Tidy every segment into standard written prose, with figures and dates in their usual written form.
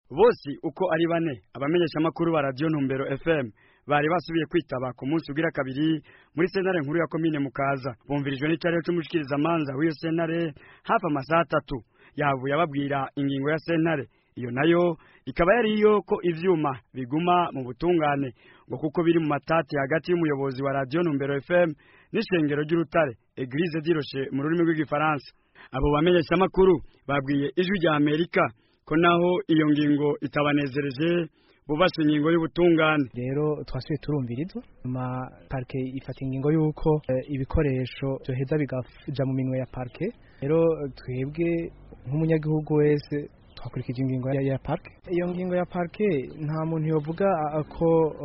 bose uko ari bane abamenyesha makuru ba Radio Ntumbero FM bari basubiye kwitaba ku munsi ugira kabiri muri sentare nkuru ya komine Mukaza bumvirijwe n'icarero cy'umushikiriza manza w'iyo sentare hafi amasaha 3 yavuye ababwira ingingo ya sentare iyo nayo ikaba yari iyo ko ivyuma biguma mu butungane ngo kuko biri mu matati hagati y'umuyobozi wa Radio Ntumbero FM n'ishengero ry'urutare Église d'Iroche mu rurimi rw'igifaransa. Abo bamenyesha makuru babwiye ijwi rya Amerika ko naho iyo ngingo itabanezereje bubashe ingingo y'ubutungane. Rero twasuye turumvirizwa ma parke ifata ingingo yuko ibikoresho byoheza bigaja mu minwe ya parke. Rero twebwe nk'umunyagihugu wese twakurikije ingingo ya parke. Iyo ngingo ya parke nta muntu yovuga ko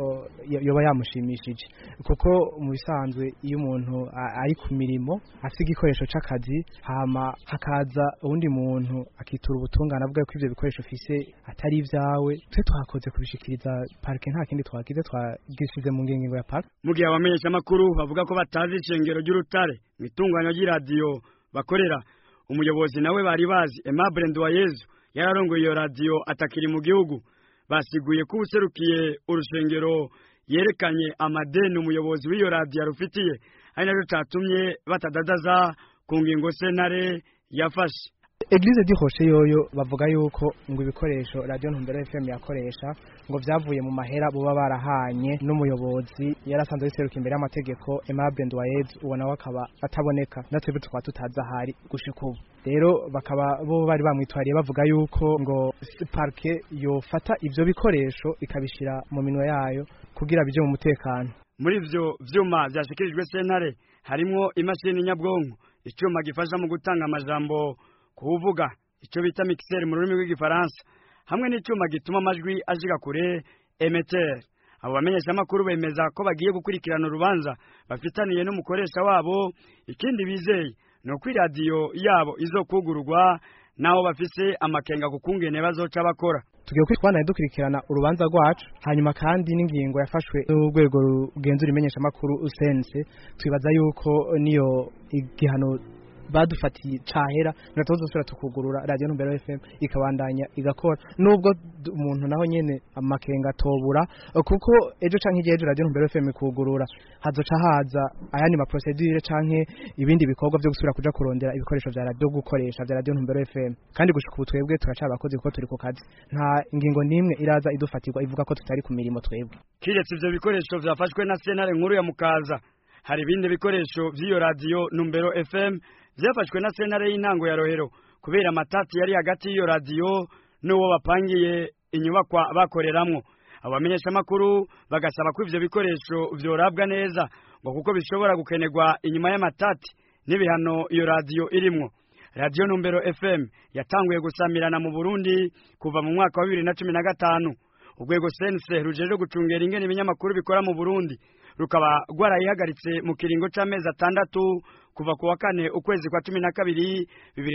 yoba yamushimishije kuko mu bisanzwe iyo umuntu ari ku mirimo afite igikoresho c'akazi hama hakaza undi muntu akitura ubutungane avuga ko ivyo bikoresho fise atari ivyawe twe twakoze kubishikiriza parke nta kindi twagize twagishize mu ngingo ya parke. Mu gihe abamenyesha makuru bavuga ko batazi ishengero ry'urutare mitunganya y'iradio bakorera umuyobozi nawe bari bazi Aimable Nduwayezu yararongoye iyo radio atakiri mu gihugu basiguye ko userukiye urushengero yerekanye amadeni umuyobozi w'iyo radio yarufitiye ari nacyo catumye batadadaza ku ngingo sentare yafashe. Église d'Iroche yoyo bavuga yuko ngo ibikoresho Radio Ntumbero FM yakoresha ngo vyavuye mu mahera buba barahanye n'umuyobozi yarasanzwe yiseruka imbere y'amategeko Aimable Nduwayezu ubona wakaba ataboneka natwe tukaba tutaza hari gushika ubu. Rero bakaba bo bari bamwitwariye bavuga yuko ngo parke yofata ivyo bikoresho ikabishira mu minwe yayo kugira bije mu mutekano. Muri ivyo vyuma vyashikirijwe sentare harimo imashini nyabwonko icuma gifasha mu gutanga amajambo kuvuga icyo bita mixer mu rurimi rw'igifaransa hamwe n'icuma gituma amajwi ajiga kure émetteur. Abo bamenyesha makuru bemeza ko bagiye gukurikirana urubanza bafitaniye n'umukoresha wabo. Ikindi bizeye no kuri radio yabo izokugururwa naho bafise amakenga kukungene bazoca bakora. Tugiye kwitwana dukurikirana urubanza rwacu hanyuma kandi n'ingingo yafashwe n'urwego rugenzura imenyesha makuru usense twibaza yuko niyo igihano badufatiye cahera natozosura tukugurura Radio Ntumbero FM ikabandanya igakora nubwo umuntu naho nyene amakenga tobura kuko ejo canke igihe Radio Ntumbero FM ikugurura hazoca haza ayandi ma procedure canke ibindi bikorwa byo gusura kuja kurondera ibikoresho vya radio gukoresha vya Radio Ntumbero FM kandi gushika ubutwebwe turacabakoze kuko turi ku kazi nta ingingo nimwe iraza idufatirwa ivuga ko tutari ku mirimo twebwe. Kiretse ivyo bikoresho vyafashwe na sentare nkuru ya Mukaza hari ibindi bikoresho vy'iyo Radio Ntumbero FM vyafashwe na sentare y'intango ya Rohero kubera amatati yari hagati y'iyo radio n'uwo bapangiye inyubakwa bakoreramwo. Abamenyesha makuru bagasaba ko ivyo bikoresho vyorabwa neza ngo kuko bishobora gukenerwa inyuma y'amatati n'ibihano iyo radio irimwo. Radio Ntumbero FM yatanguye gusamirana mu Burundi kuva mu mwaka wa 2015. Urwego sense rujeje gucungera ingene ibinyamakuru bikora mu Burundi rukaba rwarayihagaritse mu kiringo c'amezi 6 kuva ku wa 4 ukwezi kwa 12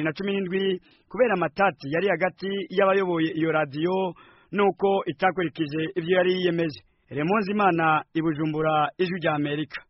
2017 kubera amatati yari hagati y'abayoboye iyo radio nuko itakurikije ivyo yari yiyemeje. Remonzi Imana, Ibujumbura, Ijwi rya Amerika.